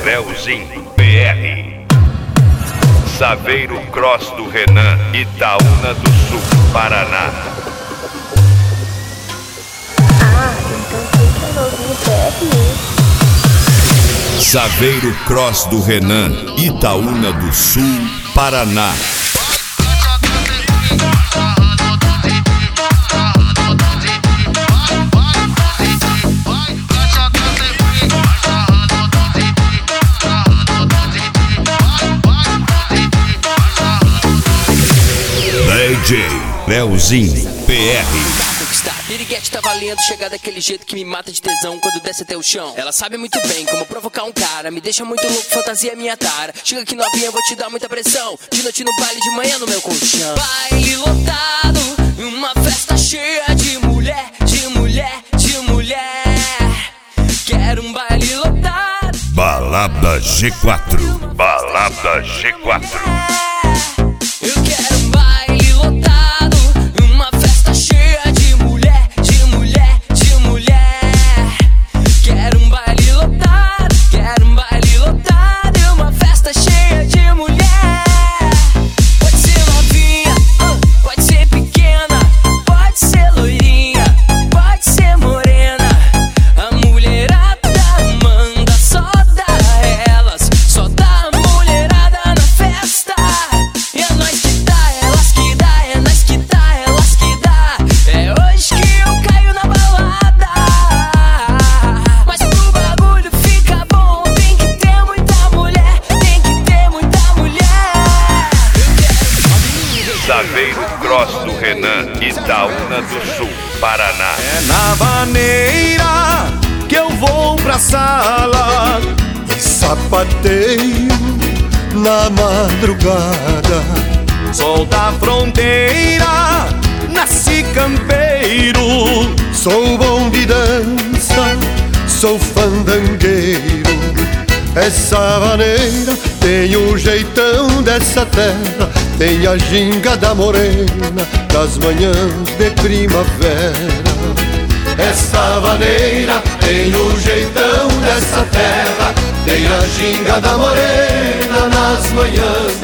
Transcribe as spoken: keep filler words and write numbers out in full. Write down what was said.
Leozinho P R. Saveiro Cross do Renan, Itaúna do Sul, Paraná. Ah, então quem que é Leozinho P R? Saveiro Cross do Renan, Itaúna do Sul, Paraná. D J Leozinho P R. Piriguete tá valendo, chegar daquele jeito que me mata de tesão quando desce até o chão. Ela sabe muito bem como provocar um cara, me deixa muito louco, fantasia é minha tara. Chega aqui novinha, eu vou te dar muita pressão. De noite no baile, de manhã no meu colchão. Baile lotado, uma festa cheia de mulher, de mulher, de mulher. Quero um baile lotado. Balada G quatro. Balada G quatro. Eu quero um baile lotado, uma festa cheia de mulher, de mulher, de mulher. Quero um baile lotado, quero um baile lotado e uma festa cheia de mulher. Pode ser novinha, uh, pode ser pequena, pode ser loirinha, pode ser morena. A mulherada manda, só dá elas, só dá a mulherada na festa. E é nós que dá, elas que dá, é nós que dá, elas que dá. É hoje que eu caio na balada. Mas pro bagulho fica bom, tem que ter muita mulher, tem que ter muita mulher. Saveiro Cross do Renan, Itaúna do Sul, Paraná. É na maneira que eu vou pra sala e sapateio na madrugada. Sou da fronteira, nasci campeiro. Sou bom de dança, sou fandangueiro. Essa maneira tem o jeitão dessa terra, tem a ginga da morena das manhãs de primavera. Essa maneira tem o jeitão dessa terra, tem a ginga da morena nas manhãs